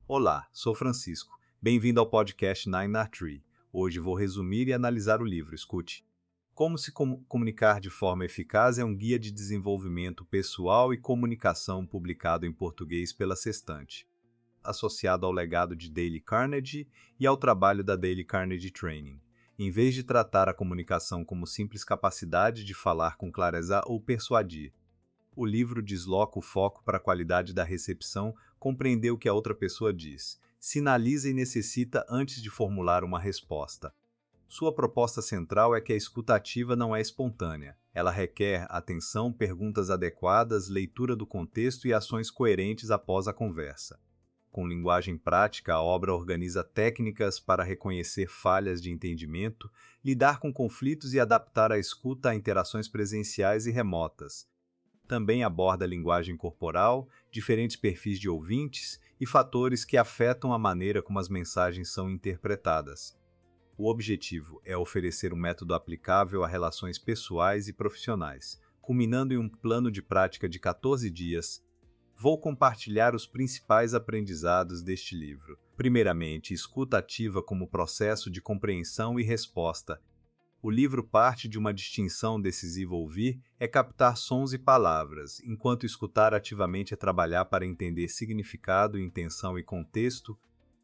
Olá, sou Francisco. Bem-vindo ao podcast Nine Art Tree. Hoje vou resumir e analisar o livro. Escute. Como se comunicar de forma eficaz é um guia de desenvolvimento pessoal e comunicação publicado em português pela Sextante, associado ao legado de Dale Carnegie e ao trabalho da Dale Carnegie Training. Em vez de tratar a comunicação como simples capacidade de falar com clareza ou persuadir, o livro desloca o foco para a qualidade da recepção, compreender o que a outra pessoa diz, sinaliza e necessita antes de formular uma resposta. Sua proposta central é que a escuta ativa não é espontânea. Ela requer atenção, perguntas adequadas, leitura do contexto e ações coerentes após a conversa. Com linguagem prática, a obra organiza técnicas para reconhecer falhas de entendimento, lidar com conflitos e adaptar a escuta a interações presenciais e remotas. Também aborda a linguagem corporal, diferentes perfis de ouvintes e fatores que afetam a maneira como as mensagens são interpretadas. O objetivo é oferecer um método aplicável a relações pessoais e profissionais, culminando em um plano de prática de 14 dias. Vou compartilhar os principais aprendizados deste livro. Primeiramente, escuta ativa como processo de compreensão e resposta. O livro parte de uma distinção decisiva: ouvir é captar sons e palavras, enquanto escutar ativamente é trabalhar para entender significado, intenção e contexto.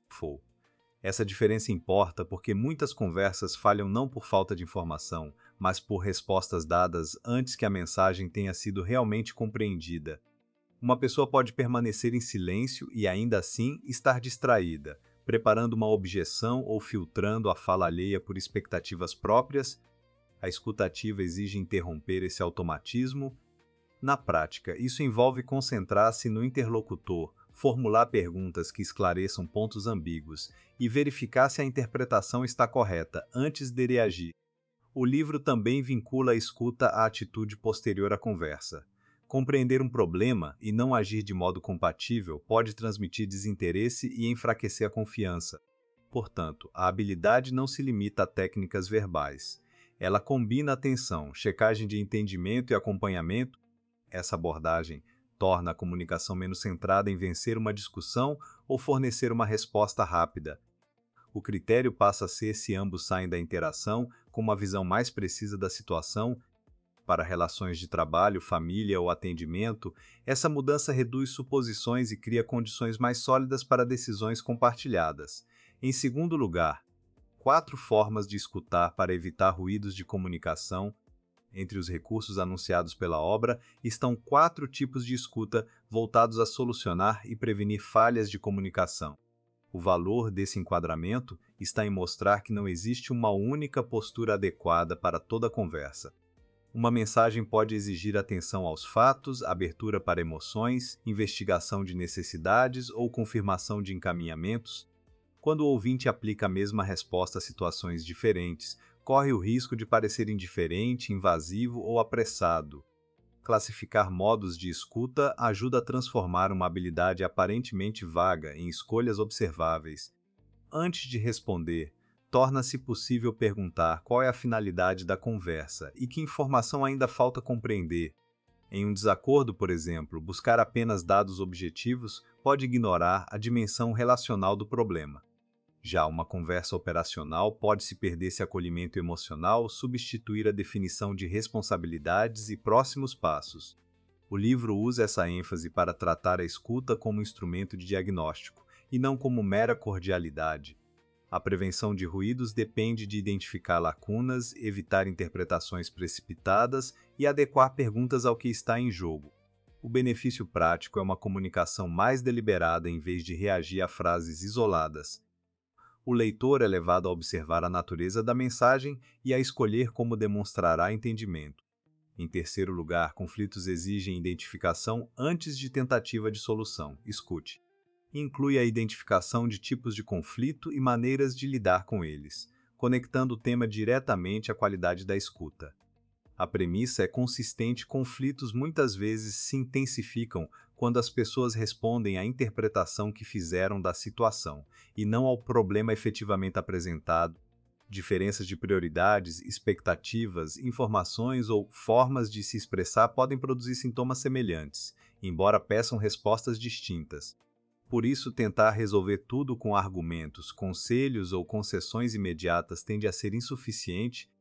Essa diferença importa porque muitas conversas falham não por falta de informação, mas por respostas dadas antes que a mensagem tenha sido realmente compreendida. Uma pessoa pode permanecer em silêncio e ainda assim estar distraída, preparando uma objeção ou filtrando a fala alheia por expectativas próprias. A escuta ativa exige interromper esse automatismo. Na prática, isso envolve concentrar-se no interlocutor, formular perguntas que esclareçam pontos ambíguos e verificar se a interpretação está correta antes de reagir. O livro também vincula a escuta à atitude posterior à conversa. Compreender um problema e não agir de modo compatível pode transmitir desinteresse e enfraquecer a confiança. Portanto, a habilidade não se limita a técnicas verbais. Ela combina atenção, checagem de entendimento e acompanhamento. Essa abordagem torna a comunicação menos centrada em vencer uma discussão ou fornecer uma resposta rápida. O critério passa a ser se ambos saem da interação com uma visão mais precisa da situação. Para relações de trabalho, família ou atendimento, essa mudança reduz suposições e cria condições mais sólidas para decisões compartilhadas. Em segundo lugar, 4 formas de escutar para evitar ruídos de comunicação. Entre os recursos anunciados pela obra estão 4 tipos de escuta voltados a solucionar e prevenir falhas de comunicação. O valor desse enquadramento está em mostrar que não existe uma única postura adequada para toda conversa. Uma mensagem pode exigir atenção aos fatos, abertura para emoções, investigação de necessidades ou confirmação de encaminhamentos. Quando o ouvinte aplica a mesma resposta a situações diferentes, corre o risco de parecer indiferente, invasivo ou apressado. Classificar modos de escuta ajuda a transformar uma habilidade aparentemente vaga em escolhas observáveis. Antes de responder, torna-se possível perguntar qual é a finalidade da conversa e que informação ainda falta compreender. Em um desacordo, por exemplo, buscar apenas dados objetivos pode ignorar a dimensão relacional do problema. Já uma conversa operacional pode-se perder esse acolhimento emocional, substituir a definição de responsabilidades e próximos passos. O livro usa essa ênfase para tratar a escuta como instrumento de diagnóstico, e não como mera cordialidade. A prevenção de ruídos depende de identificar lacunas, evitar interpretações precipitadas e adequar perguntas ao que está em jogo. O benefício prático é uma comunicação mais deliberada em vez de reagir a frases isoladas. O leitor é levado a observar a natureza da mensagem e a escolher como demonstrará entendimento. Em terceiro lugar, conflitos exigem identificação antes de tentativa de solução. Escute. Inclui a identificação de tipos de conflito e maneiras de lidar com eles, conectando o tema diretamente à qualidade da escuta. A premissa é consistente: conflitos muitas vezes se intensificam quando as pessoas respondem à interpretação que fizeram da situação, e não ao problema efetivamente apresentado. Diferenças de prioridades, expectativas, informações ou formas de se expressar podem produzir sintomas semelhantes, embora peçam respostas distintas. Por isso, tentar resolver tudo com argumentos, conselhos ou concessões imediatas tende a ser insuficiente.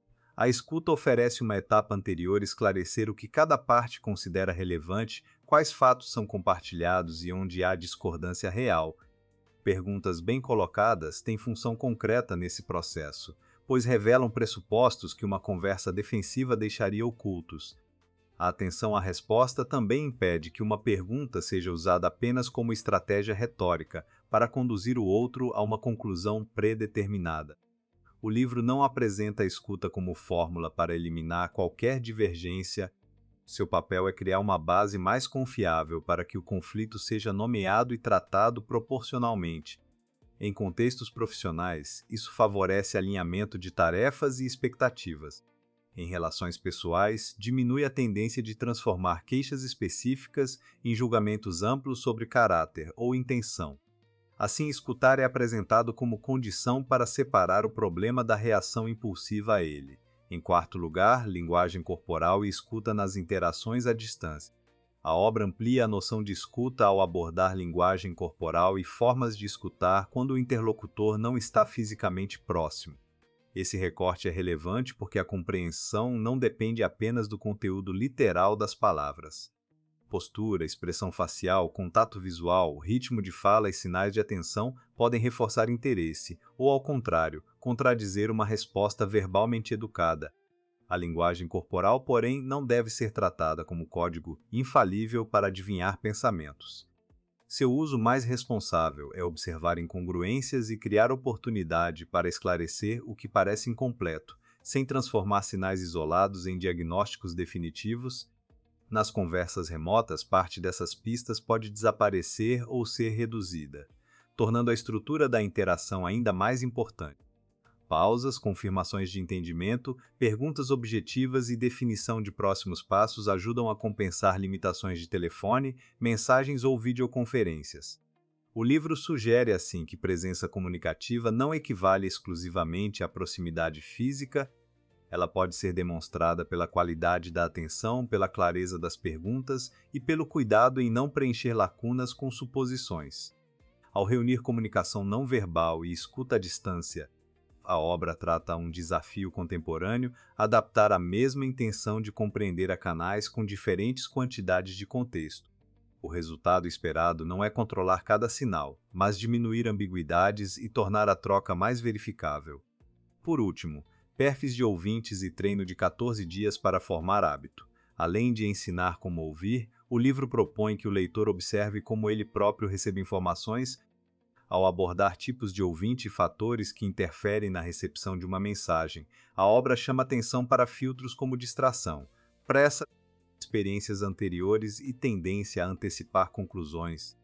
A escuta oferece uma etapa anterior esclarecer o que cada parte considera relevante, quais fatos são compartilhados e onde há discordância real. Perguntas bem colocadas têm função concreta nesse processo, pois revelam pressupostos que uma conversa defensiva deixaria ocultos. A atenção à resposta também impede que uma pergunta seja usada apenas como estratégia retórica para conduzir o outro a uma conclusão predeterminada. O livro não apresenta a escuta como fórmula para eliminar qualquer divergência. Seu papel é criar uma base mais confiável para que o conflito seja nomeado e tratado proporcionalmente. Em contextos profissionais, isso favorece alinhamento de tarefas e expectativas. Em relações pessoais, diminui a tendência de transformar queixas específicas em julgamentos amplos sobre caráter ou intenção. Assim, escutar é apresentado como condição para separar o problema da reação impulsiva a ele. Em quarto lugar, linguagem corporal e escuta nas interações à distância. A obra amplia a noção de escuta ao abordar linguagem corporal e formas de escutar quando o interlocutor não está fisicamente próximo. Esse recorte é relevante porque a compreensão não depende apenas do conteúdo literal das palavras. Postura, expressão facial, contato visual, ritmo de fala e sinais de atenção podem reforçar interesse, ou, ao contrário, contradizer uma resposta verbalmente educada. A linguagem corporal, porém, não deve ser tratada como código infalível para adivinhar pensamentos. Seu uso mais responsável é observar incongruências e criar oportunidade para esclarecer o que parece incompleto, sem transformar sinais isolados em diagnósticos definitivos. Nas conversas remotas, parte dessas pistas pode desaparecer ou ser reduzida, tornando a estrutura da interação ainda mais importante. Pausas, confirmações de entendimento, perguntas objetivas e definição de próximos passos ajudam a compensar limitações de telefone, mensagens ou videoconferências. O livro sugere, assim, que presença comunicativa não equivale exclusivamente à proximidade física. Ela pode ser demonstrada pela qualidade da atenção, pela clareza das perguntas e pelo cuidado em não preencher lacunas com suposições. Ao reunir comunicação não verbal e escuta à distância, a obra trata um desafio contemporâneo, adaptar a mesma intenção de compreender a canais com diferentes quantidades de contexto. O resultado esperado não é controlar cada sinal, mas diminuir ambiguidades e tornar a troca mais verificável. Por último, perfis de ouvintes e treino de 14 dias para formar hábito. Além de ensinar como ouvir, o livro propõe que o leitor observe como ele próprio recebe informações. Ao abordar tipos de ouvinte e fatores que interferem na recepção de uma mensagem, a obra chama atenção para filtros como distração, pressa, experiências anteriores e tendência a antecipar conclusões.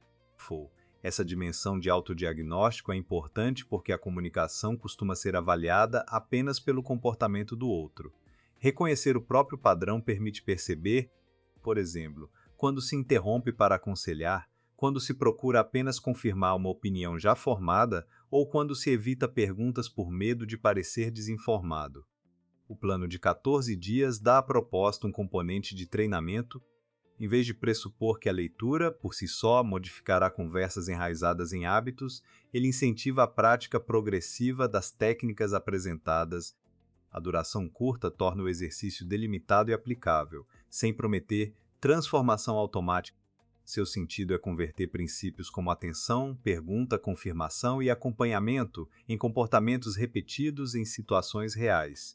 Essa dimensão de autodiagnóstico é importante porque a comunicação costuma ser avaliada apenas pelo comportamento do outro. Reconhecer o próprio padrão permite perceber, por exemplo, quando se interrompe para aconselhar, quando se procura apenas confirmar uma opinião já formada ou quando se evita perguntas por medo de parecer desinformado. O plano de 14 dias dá à proposta um componente de treinamento. Em vez de pressupor que a leitura, por si só, modificará conversas enraizadas em hábitos, ele incentiva a prática progressiva das técnicas apresentadas. A duração curta torna o exercício delimitado e aplicável, sem prometer transformação automática. Seu sentido é converter princípios como atenção, pergunta, confirmação e acompanhamento em comportamentos repetidos em situações reais.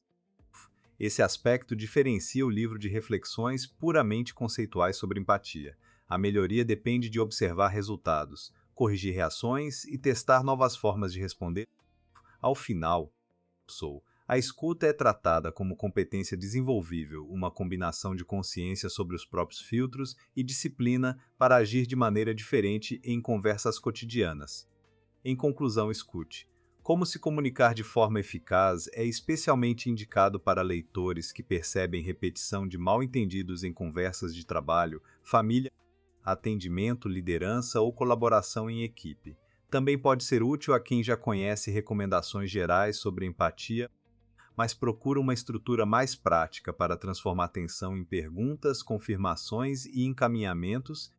Esse aspecto diferencia o livro de reflexões puramente conceituais sobre empatia. A melhoria depende de observar resultados, corrigir reações e testar novas formas de responder. Ao final, a escuta é tratada como competência desenvolvível, uma combinação de consciência sobre os próprios filtros e disciplina para agir de maneira diferente em conversas cotidianas. Em conclusão, escute. Como se comunicar de forma eficaz é especialmente indicado para leitores que percebem repetição de mal-entendidos em conversas de trabalho, família, atendimento, liderança ou colaboração em equipe. Também pode ser útil a quem já conhece recomendações gerais sobre empatia, mas procura uma estrutura mais prática para transformar atenção em perguntas, confirmações e encaminhamentos.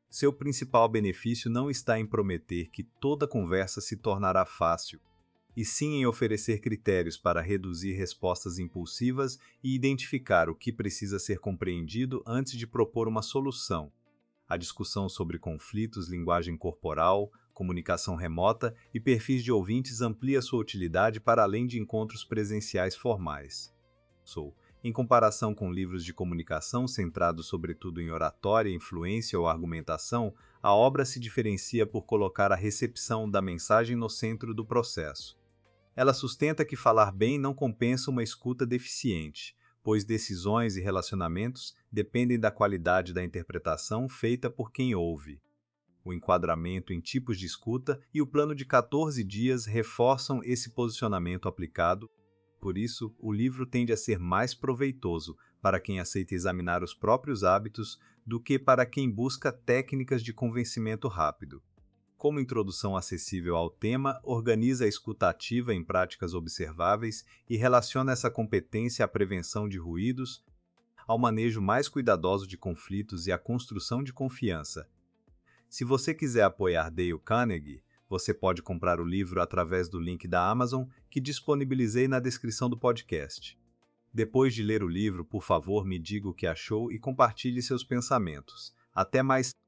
Seu principal benefício não está em prometer que toda conversa se tornará fácil, e sim em oferecer critérios para reduzir respostas impulsivas e identificar o que precisa ser compreendido antes de propor uma solução. A discussão sobre conflitos, linguagem corporal, comunicação remota e perfis de ouvintes amplia sua utilidade para além de encontros presenciais formais. Em comparação com livros de comunicação centrados sobretudo em oratória, influência ou argumentação, a obra se diferencia por colocar a recepção da mensagem no centro do processo. Ela sustenta que falar bem não compensa uma escuta deficiente, pois decisões e relacionamentos dependem da qualidade da interpretação feita por quem ouve. O enquadramento em tipos de escuta e o plano de 14 dias reforçam esse posicionamento aplicado. Por isso, o livro tende a ser mais proveitoso para quem aceita examinar os próprios hábitos do que para quem busca técnicas de convencimento rápido. Como introdução acessível ao tema, organiza a escuta ativa em práticas observáveis e relaciona essa competência à prevenção de ruídos, ao manejo mais cuidadoso de conflitos e à construção de confiança. Se você quiser apoiar Dale Carnegie, você pode comprar o livro através do link da Amazon que disponibilizei na descrição do podcast. Depois de ler o livro, por favor, me diga o que achou e compartilhe seus pensamentos. Até mais!